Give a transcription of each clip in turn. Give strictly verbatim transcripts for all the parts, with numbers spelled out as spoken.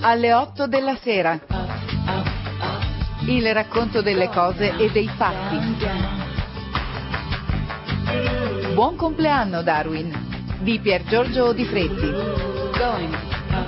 alle otto della sera. Il racconto delle cose e dei fatti. Buon compleanno, Darwin, di Piergiorgio Di Freddi. Going.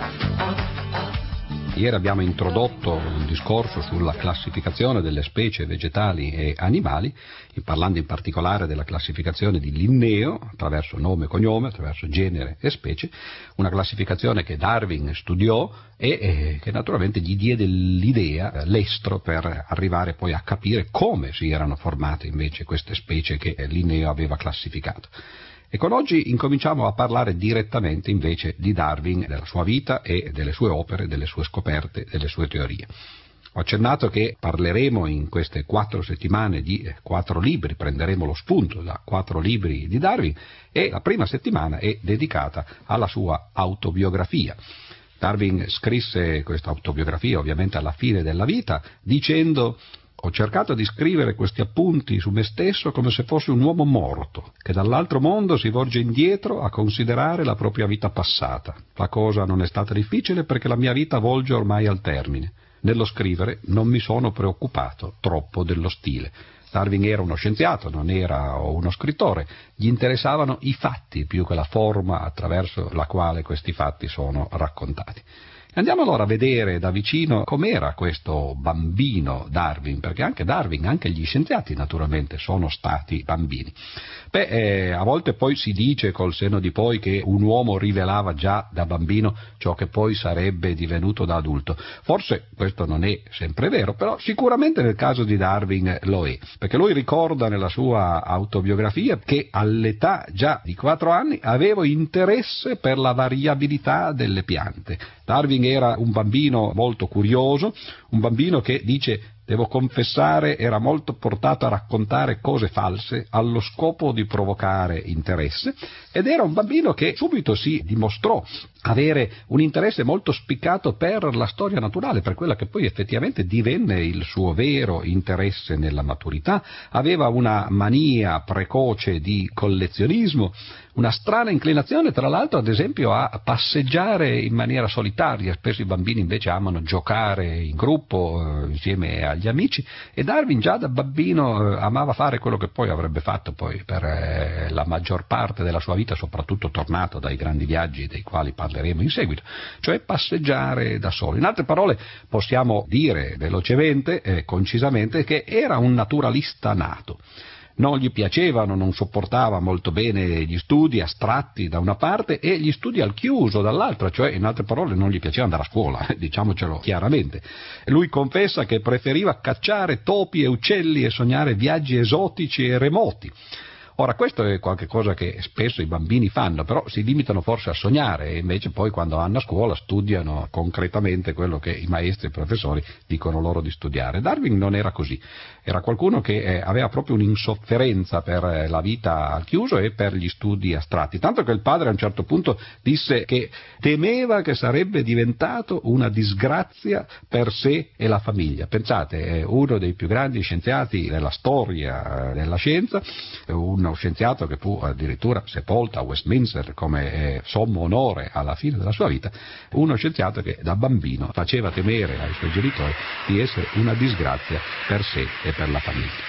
Ieri abbiamo introdotto un discorso sulla classificazione delle specie vegetali e animali, parlando in particolare della classificazione di Linneo, attraverso nome e cognome, attraverso genere e specie, una classificazione che Darwin studiò e eh, che naturalmente gli diede l'idea, l'estro, per arrivare poi a capire come si erano formate invece queste specie che Linneo aveva classificato. E con oggi incominciamo a parlare direttamente invece di Darwin, della sua vita e delle sue opere, delle sue scoperte, delle sue teorie. Ho accennato che parleremo in queste quattro settimane di quattro libri, prenderemo lo spunto da quattro libri di Darwin e la prima settimana è dedicata alla sua autobiografia. Darwin scrisse questa autobiografia ovviamente alla fine della vita dicendo: ho cercato di scrivere questi appunti su me stesso come se fossi un uomo morto, che dall'altro mondo si volge indietro a considerare la propria vita passata. La cosa non è stata difficile perché la mia vita volge ormai al termine. Nello scrivere non mi sono preoccupato troppo dello stile. Darwin era uno scienziato, non era uno scrittore. Gli interessavano i fatti più che la forma attraverso la quale questi fatti sono raccontati. Andiamo allora a vedere da vicino com'era questo bambino Darwin, perché anche Darwin, anche gli scienziati naturalmente sono stati bambini. Beh, eh, a volte poi si dice col senno di poi che un uomo rivelava già da bambino ciò che poi sarebbe divenuto da adulto. Forse questo non è sempre vero, però sicuramente nel caso di Darwin lo è, perché lui ricorda nella sua autobiografia che all'età già di quattro anni avevo interesse per la variabilità delle piante. Darwin era un bambino molto curioso, un bambino che, dice, devo confessare, era molto portato a raccontare cose false allo scopo di provocare interesse, ed era un bambino che subito si dimostrò avere un interesse molto spiccato per la storia naturale, per quella che poi effettivamente divenne il suo vero interesse nella maturità. Aveva una mania precoce di collezionismo, una strana inclinazione tra l'altro ad esempio a passeggiare in maniera solitaria. Spesso i bambini invece amano giocare in gruppo eh, insieme agli amici, e Darwin già da bambino eh, amava fare quello che poi avrebbe fatto poi per eh, la maggior parte della sua vita, soprattutto tornato dai grandi viaggi dei quali parleremo in seguito, cioè passeggiare da solo. In altre parole possiamo dire velocemente e eh, concisamente che era un naturalista nato. Non gli piacevano, non sopportava molto bene gli studi astratti da una parte e gli studi al chiuso dall'altra, cioè in altre parole non gli piaceva andare a scuola, diciamocelo chiaramente. Lui confessa che preferiva cacciare topi e uccelli e sognare viaggi esotici e remoti. Ora, questo è qualcosa che spesso i bambini fanno, però si limitano forse a sognare, e invece poi quando vanno a scuola studiano concretamente quello che i maestri e i professori dicono loro di studiare. Darwin non era così, era qualcuno che eh, aveva proprio un'insofferenza per eh, la vita al chiuso e per gli studi astratti, tanto che il padre a un certo punto disse che temeva che sarebbe diventato una disgrazia per sé e la famiglia. Pensate, è uno dei più grandi scienziati della storia della scienza, un uno scienziato che fu addirittura sepolto a Westminster come eh, sommo onore alla fine della sua vita, uno scienziato che da bambino faceva temere ai suoi genitori di essere una disgrazia per sé e per la famiglia.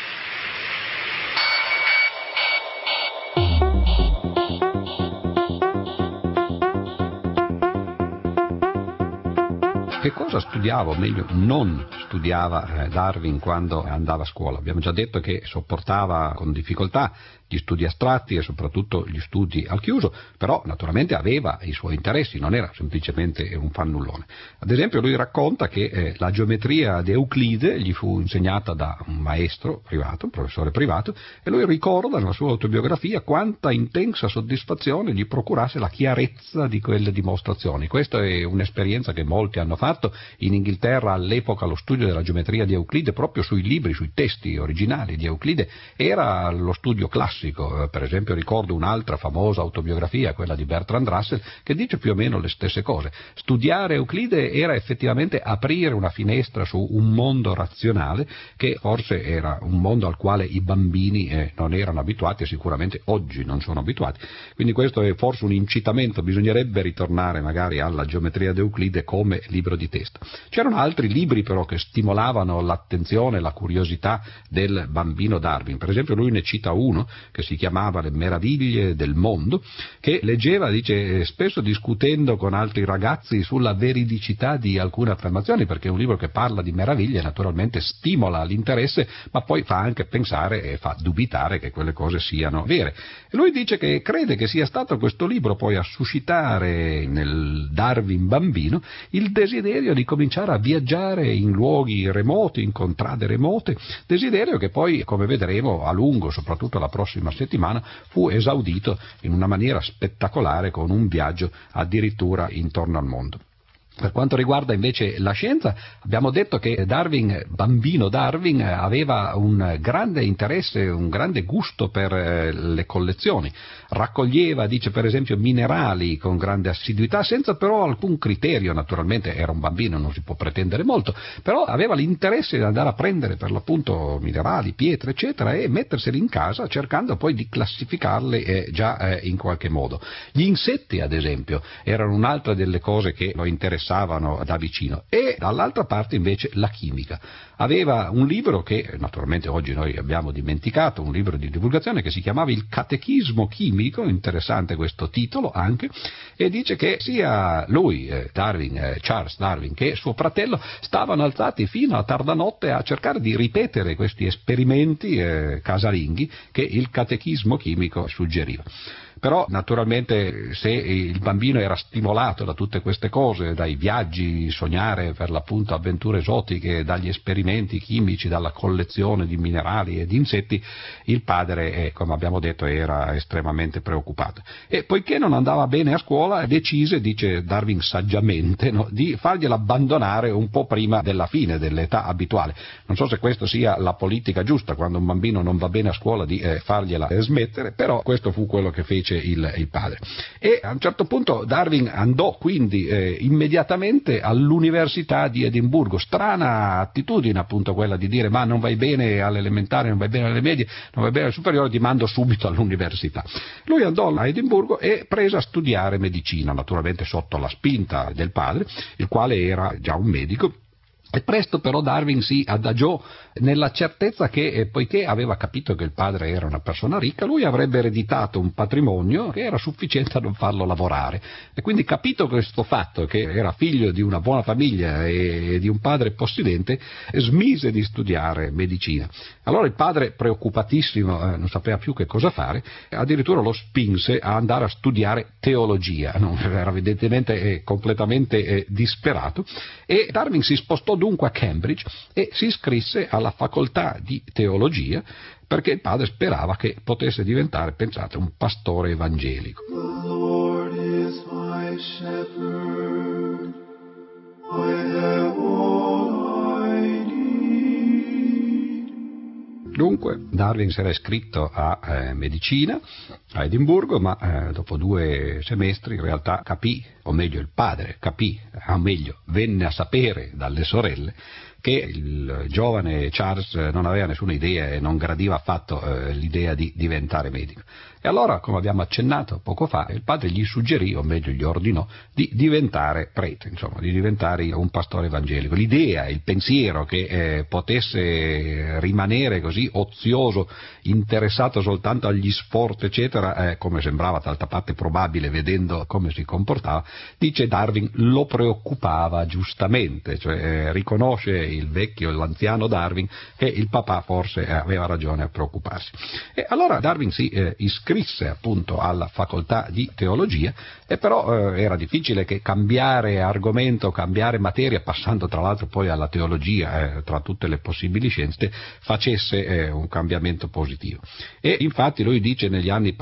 Che cosa studiava, o meglio non studiava eh, Darwin quando andava a scuola? Abbiamo già detto che sopportava con difficoltà gli studi astratti e soprattutto gli studi al chiuso, però naturalmente aveva i suoi interessi, non era semplicemente un fannullone. Ad esempio lui racconta che eh, la geometria di Euclide gli fu insegnata da un maestro privato, un professore privato, e lui ricorda nella sua autobiografia quanta intensa soddisfazione gli procurasse la chiarezza di quelle dimostrazioni. Questa è un'esperienza che molti hanno fatto. In Inghilterra all'epoca lo studio studio della geometria di Euclide proprio sui libri, sui testi originali di Euclide, era lo studio classico. Per esempio ricordo un'altra famosa autobiografia, quella di Bertrand Russell, che dice più o meno le stesse cose. Studiare Euclide era effettivamente aprire una finestra su un mondo razionale che forse era un mondo al quale i bambini eh, non erano abituati e sicuramente oggi non sono abituati. Quindi questo è forse un incitamento, bisognerebbe ritornare magari alla geometria di Euclide come libro di testo. C'erano altri libri però che stimolavano l'attenzione, la curiosità del bambino Darwin. Per esempio lui ne cita uno che si chiamava Le meraviglie del mondo, che leggeva, dice, spesso discutendo con altri ragazzi sulla veridicità di alcune affermazioni, perché è un libro che parla di meraviglie, naturalmente stimola l'interesse, ma poi fa anche pensare e fa dubitare che quelle cose siano vere. E lui dice che crede che sia stato questo libro poi a suscitare nel Darwin bambino il desiderio di cominciare a viaggiare in luoghi remoti, in contrade remote, desiderio che poi, come vedremo a lungo, soprattutto la prossima settimana, fu esaudito in una maniera spettacolare con un viaggio addirittura intorno al mondo. Per quanto riguarda invece la scienza, abbiamo detto che Darwin, bambino Darwin, aveva un grande interesse, un grande gusto per le collezioni. Raccoglieva, dice per esempio, minerali con grande assiduità, senza però alcun criterio, naturalmente era un bambino, non si può pretendere molto, però aveva l'interesse di andare a prendere per l'appunto minerali, pietre, eccetera, e metterseli in casa, cercando poi di classificarle eh, già eh, in qualche modo. Gli insetti, ad esempio, erano un'altra delle cose che lo interessavano da vicino, e dall'altra parte invece la chimica. Aveva un libro che naturalmente oggi noi abbiamo dimenticato, un libro di divulgazione che si chiamava Il Catechismo Chimico, interessante questo titolo anche, e dice che sia lui, eh, Darwin, eh, Charles Darwin, che suo fratello stavano alzati fino a tarda notte a cercare di ripetere questi esperimenti eh, casalinghi che il Catechismo Chimico suggeriva. Però naturalmente se il bambino era stimolato da tutte queste cose, dai viaggi, sognare per l'appunto avventure esotiche, dagli esperimenti chimici, dalla collezione di minerali e di insetti, il padre, eh, come abbiamo detto, era estremamente preoccupato. E poiché non andava bene a scuola, decise, dice Darwin saggiamente, no, di fargliela abbandonare un po' prima della fine dell'età abituale. Non so se questa sia la politica giusta, quando un bambino non va bene a scuola, di eh, fargliela eh, smettere, però questo fu quello che fece Il, il padre. E a un certo punto Darwin andò quindi eh, immediatamente all'università di Edimburgo. Strana attitudine appunto quella di dire: ma non vai bene all'elementare, non vai bene alle medie, non vai bene alle superiori, ti mando subito all'università. Lui andò a Edimburgo e prese a studiare medicina, naturalmente sotto la spinta del padre, il quale era già un medico. E presto però Darwin si adagiò nella certezza che, eh, poiché aveva capito che il padre era una persona ricca, lui avrebbe ereditato un patrimonio che era sufficiente a non farlo lavorare. E quindi, capito questo fatto, che era figlio di una buona famiglia e di un padre possidente, smise di studiare medicina. Allora il padre, preoccupatissimo, eh, non sapeva più che cosa fare, addirittura lo spinse a andare a studiare teologia. Non, era evidentemente eh, completamente eh, disperato, e Darwin si spostò dunque a Cambridge e si iscrisse alla facoltà di teologia, perché il padre sperava che potesse diventare, pensate, un pastore evangelico. The Lord is my shepherd, I have all I need. Dunque Darwin si era iscritto a eh, medicina a Edimburgo, ma eh, dopo due semestri in realtà capì, o meglio il padre capì, o meglio venne a sapere dalle sorelle, che il giovane Charles non aveva nessuna idea e non gradiva affatto eh, l'idea di diventare medico. E allora, come abbiamo accennato poco fa, il padre gli suggerì, o meglio gli ordinò, di diventare prete, insomma, di diventare un pastore evangelico. L'idea, il pensiero che eh, potesse rimanere così ozioso, interessato soltanto agli sport, eccetera, eh, come sembrava d'altra parte probabile vedendo come si comportava, dice Darwin, lo preoccupava giustamente, cioè eh, riconosce il vecchio, l'anziano Darwin, che il papà forse aveva ragione a preoccuparsi. E allora Darwin si eh, iscrisse appunto alla facoltà di teologia, e però eh, era difficile che cambiare argomento, cambiare materia, passando tra l'altro poi alla teologia, eh, tra tutte le possibili scienze, facesse eh, un cambiamento positivo. E infatti lui dice, negli anni passati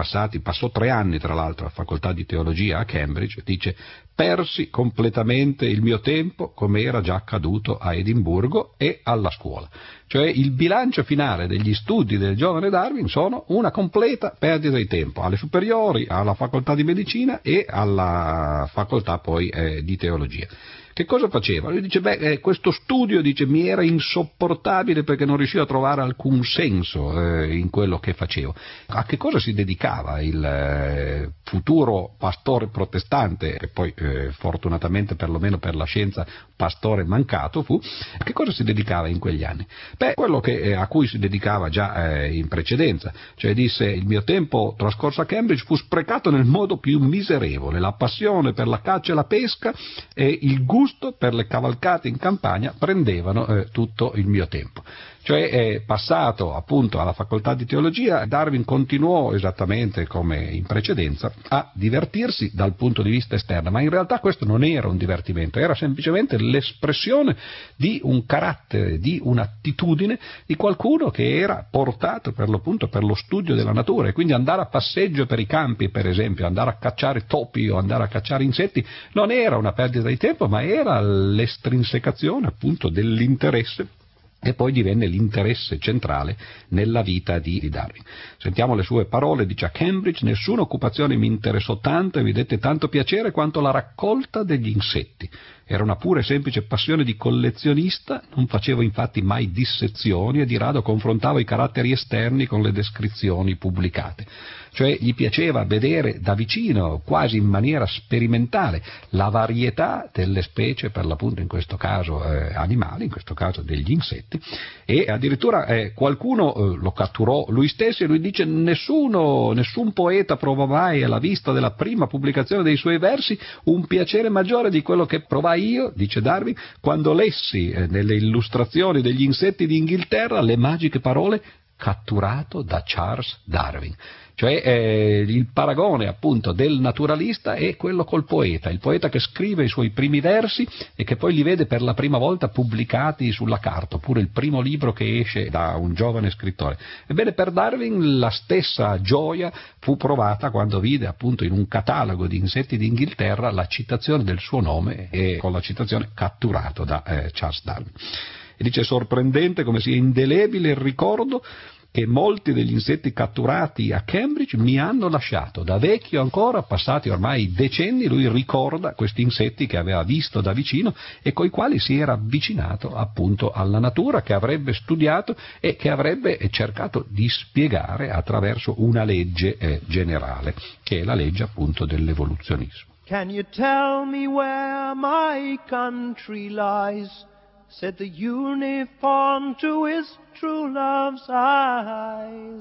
passati, passò tre anni tra l'altro alla facoltà di teologia a Cambridge, dice: persi completamente il mio tempo come era già accaduto a Edimburgo e alla scuola. Cioè il bilancio finale degli studi del giovane Darwin sono una completa perdita di tempo, alle superiori, alla facoltà di medicina e alla facoltà poi eh, di teologia. Che cosa faceva? Lui dice, beh, eh, questo studio, dice, mi era insopportabile perché non riuscivo a trovare alcun senso eh, in quello che facevo. A che cosa si dedicava il eh, futuro pastore protestante, che poi eh, fortunatamente perlomeno per la scienza pastore mancato fu? A che cosa si dedicava in quegli anni? Beh, quello che, eh, a cui si dedicava già eh, in precedenza, cioè disse: il mio tempo trascorso a Cambridge fu sprecato nel modo più miserevole, la passione per la caccia e la pesca e il gusto per le cavalcate in campagna prendevano eh, tutto il mio tempo. Cioè, è passato appunto alla facoltà di teologia, Darwin continuò esattamente come in precedenza a divertirsi dal punto di vista esterno, ma in realtà questo non era un divertimento, era semplicemente l'espressione di un carattere, di un'attitudine di qualcuno che era portato per l'appunto per lo studio della natura, e quindi andare a passeggio per i campi, per esempio, andare a cacciare topi o andare a cacciare insetti non era una perdita di tempo, ma era l'estrinsecazione appunto dell'interesse, e poi divenne l'interesse centrale nella vita di Darwin. Sentiamo le sue parole, dice: a Cambridge nessuna occupazione mi interessò tanto e mi dette tanto piacere quanto la raccolta degli insetti. Era una pura e semplice passione di collezionista, non facevo infatti mai dissezioni e di rado confrontavo i caratteri esterni con le descrizioni pubblicate. Cioè gli piaceva vedere da vicino, quasi in maniera sperimentale, la varietà delle specie, per l'appunto in questo caso eh, animali, in questo caso degli insetti, e addirittura eh, qualcuno eh, lo catturò lui stesso, e lui dice: nessuno, nessun poeta provò mai alla vista della prima pubblicazione dei suoi versi un piacere maggiore di quello che provai io, dice Darwin, quando lessi eh, nelle illustrazioni degli insetti d'Inghilterra le magiche parole catturato da Charles Darwin. Cioè eh, il paragone appunto del naturalista è quello col poeta, il poeta che scrive i suoi primi versi e che poi li vede per la prima volta pubblicati sulla carta, oppure il primo libro che esce da un giovane scrittore. Ebbene, per Darwin la stessa gioia fu provata quando vide appunto in un catalogo di insetti d'Inghilterra la citazione del suo nome, e con la citazione catturato da eh, Charles Darwin. E dice: sorprendente come sia indelebile il ricordo che molti degli insetti catturati a Cambridge mi hanno lasciato. Da vecchio ancora, passati ormai decenni, lui ricorda questi insetti che aveva visto da vicino e coi quali si era avvicinato appunto alla natura, che avrebbe studiato e che avrebbe cercato di spiegare attraverso una legge eh, generale, che è la legge appunto dell'evoluzionismo. Can you tell me where my country lies? Said the unicorn to his true love's eyes.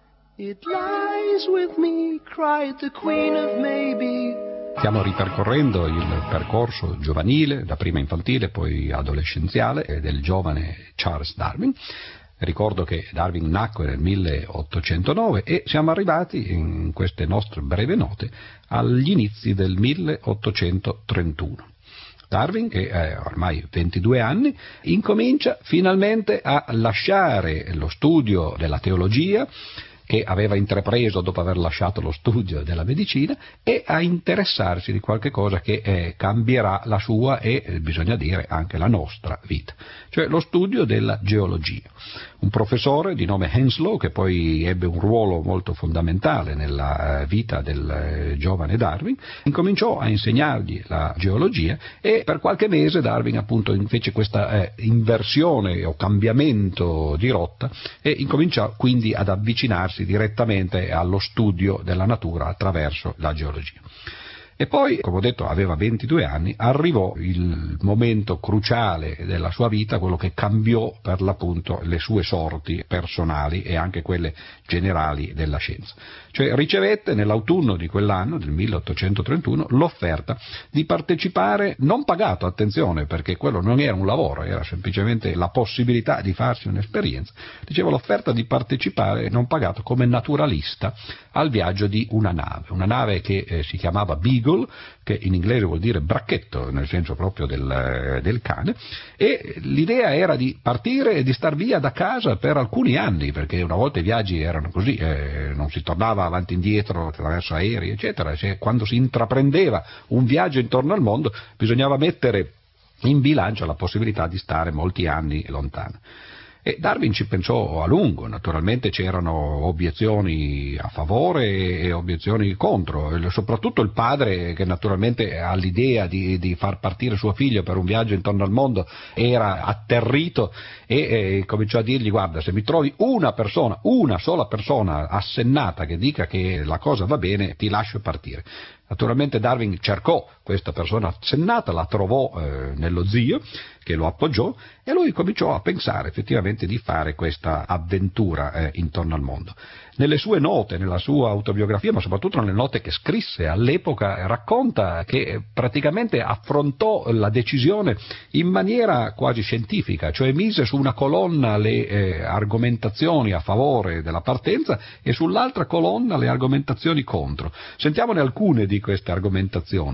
It lies with me, cried the Queen of Maybe. Stiamo ripercorrendo il percorso giovanile, da prima infantile poi adolescenziale, del giovane Charles Darwin. Ricordo che Darwin nacque nel milleottocentonove e siamo arrivati in queste nostre breve note agli inizi del milleottocentotrentuno. Darwin, che ha ormai ventidue anni, incomincia finalmente a lasciare lo studio della teologia, che aveva intrapreso dopo aver lasciato lo studio della medicina, e a interessarsi di qualche cosa che eh, cambierà la sua e, eh, bisogna dire, anche la nostra vita, cioè lo studio della geologia. Un professore di nome Henslow, che poi ebbe un ruolo molto fondamentale nella vita del eh, giovane Darwin, incominciò a insegnargli la geologia, e per qualche mese Darwin appunto fece questa eh, inversione o cambiamento di rotta, e incominciò quindi ad avvicinarsi direttamente allo studio della natura attraverso la geologia. E poi, come ho detto, aveva ventidue anni, arrivò il momento cruciale della sua vita, quello che cambiò per l'appunto le sue sorti personali e anche quelle generali della scienza. Cioè ricevette nell'autunno di quell'anno, del milleottocentotrentuno, l'offerta di partecipare, non pagato, attenzione, perché quello non era un lavoro, era semplicemente la possibilità di farsi un'esperienza, dicevo l'offerta di partecipare, non pagato, come naturalista al viaggio di una nave, una nave che eh, si chiamava Beagle, beagle, che in inglese vuol dire bracchetto, nel senso proprio del, del cane, e l'idea era di partire e di star via da casa per alcuni anni, perché una volta i viaggi erano così, eh, non si tornava avanti e indietro attraverso aerei, eccetera. Cioè, quando si intraprendeva un viaggio intorno al mondo bisognava mettere in bilancio la possibilità di stare molti anni lontano. E Darwin ci pensò a lungo, naturalmente c'erano obiezioni a favore e obiezioni contro, e soprattutto il padre, che naturalmente all'idea di, di far partire suo figlio per un viaggio intorno al mondo era atterrito e eh, cominciò a dirgli: guarda, se mi trovi una persona, una sola persona assennata che dica che la cosa va bene, ti lascio partire. Naturalmente Darwin cercò questa persona assennata, la trovò eh, nello zio, che lo appoggiò, e lui cominciò a pensare effettivamente di fare questa avventura eh, intorno al mondo. Nelle sue note, nella sua autobiografia, ma soprattutto nelle note che scrisse all'epoca, racconta che praticamente affrontò la decisione in maniera quasi scientifica, cioè mise su una colonna le eh, argomentazioni a favore della partenza e sull'altra colonna le argomentazioni contro. Sentiamone alcune di queste argomentazioni.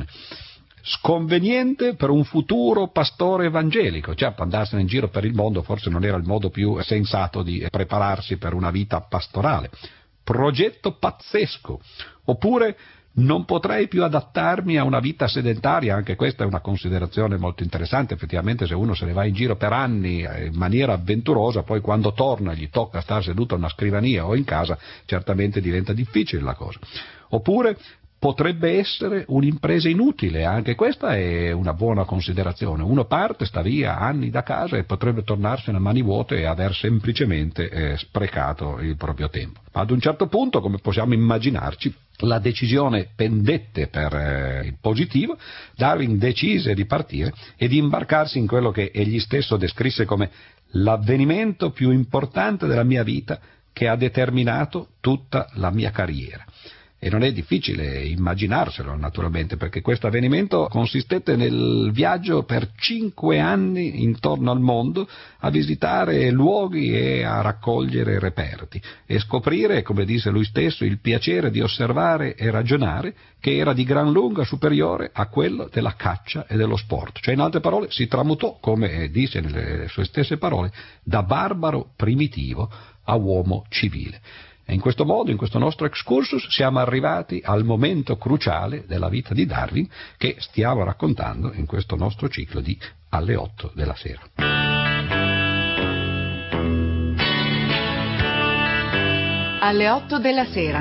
Sconveniente per un futuro pastore evangelico, certo andarsene in giro per il mondo forse non era il modo più sensato di prepararsi per una vita pastorale. Progetto pazzesco, oppure non potrei più adattarmi a una vita sedentaria, anche questa è una considerazione molto interessante. Effettivamente se uno se ne va in giro per anni in maniera avventurosa, poi quando torna gli tocca star seduto a una scrivania o in casa, certamente diventa difficile la cosa. Oppure potrebbe essere un'impresa inutile, anche questa è una buona considerazione. Uno parte, sta via anni da casa e potrebbe tornarsene a mani vuote e aver semplicemente eh, sprecato il proprio tempo. Ma ad un certo punto, come possiamo immaginarci, la decisione pendette per eh, il positivo. Darwin decise di partire e di imbarcarsi in quello che egli stesso descrisse come l'avvenimento più importante della mia vita, che ha determinato tutta la mia carriera. E non è difficile immaginarselo, naturalmente, perché questo avvenimento consistette nel viaggio per cinque anni intorno al mondo a visitare luoghi e a raccogliere reperti e scoprire, come disse lui stesso, il piacere di osservare e ragionare, che era di gran lunga superiore a quello della caccia e dello sport. Cioè, in altre parole, si tramutò, come disse nelle sue stesse parole, da barbaro primitivo a uomo civile. E in questo modo, in questo nostro excursus, siamo arrivati al momento cruciale della vita di Darwin, che stiamo raccontando in questo nostro ciclo di Alle otto della sera. Alle otto della sera.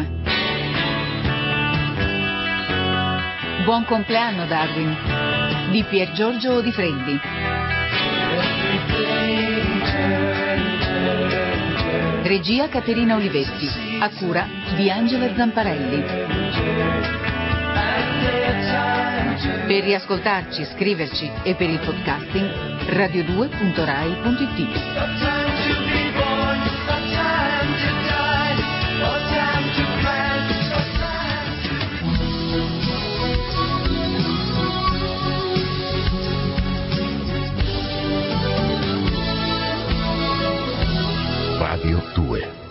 Buon compleanno Darwin, di Pier Giorgio Di Freddi. Regia Caterina Olivetti, a cura di Angela Zamparelli. Per riascoltarci, scriverci e per il podcasting radio due punto rai punto it. Radio due